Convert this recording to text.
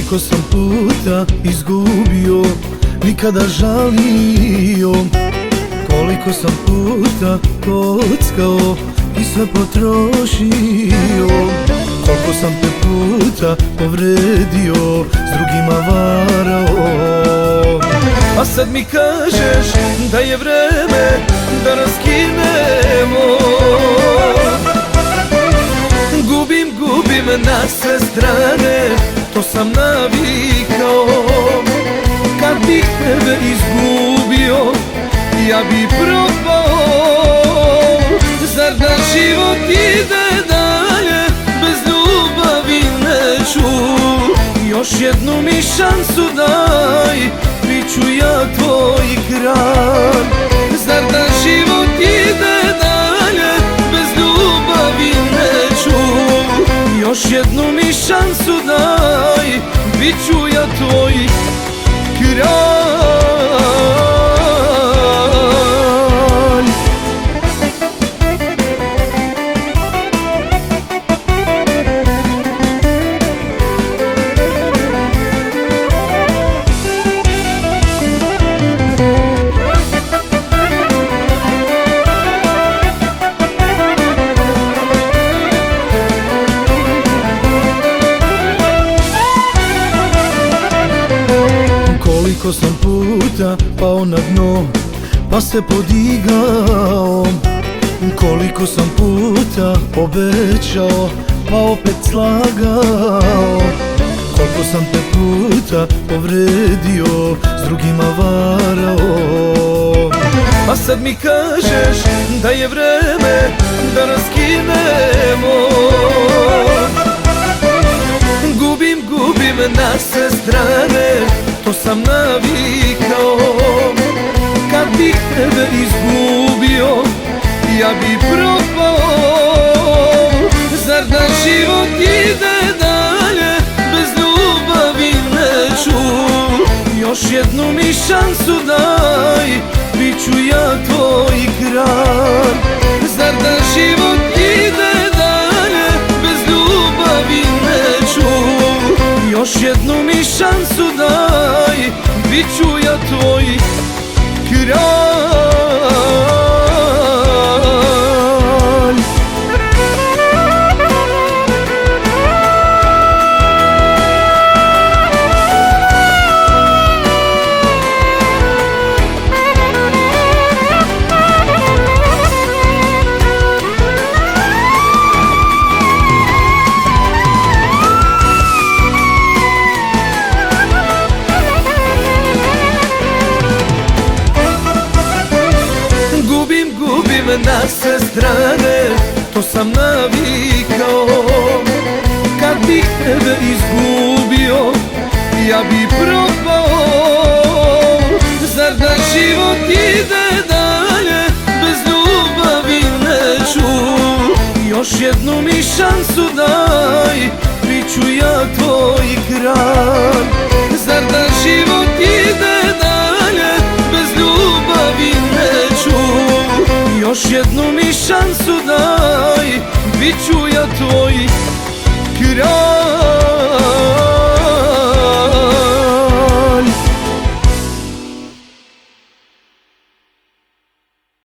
Koliko sam puta izgubio, nikada žalio. Koliko sam puta kockao i sve potrošio. Koliko sam te puta povredio, s drugima varao. A sad mi kažeš da je vreme da raskinemo. Gubim na sve strane, to sam navikao. Kad bih tebe izgubio, ja bi propao. Zar da život ide dalje, bez ljubavi neću. Još jednu mi šansu daj, bit ću ja tvoj kralj. Zar da život ide dalje, bez ljubavi neću. Još jednu mi šansu daj, bit ću ja tvoj kralj. Koliko sam puta pao na dno, pa se podigao. Koliko sam puta obećao, pa opet slagao. Koliko sam te puta povredio, s drugima varao. A sad mi kažeš da je vreme da raskinemo. Gubim na sve strane, to sam navikao. Kad bih tebe izgubio, ja bi propao. Zar da život ide dalje, bez ljubavi neću. Još jednu mi šansu daj, bit ću ja tvoj kralj. Zar da život ide dalje, bez ljubavi neću. Još jednu mi šansu daj, bit ću ja tvoj kralj. Na sve strane, to sam navikao. Kad bih tebe izgubio, ja bi propao. Zar da život ide dalje, bez ljubavi neću. Još jednu mi šansu daj, bit ću ja tvoj kralj. Zar da život ide dalje, bez ljubavi neću. Još jednu mi šansu daj, bit ću ja tvoj kralj.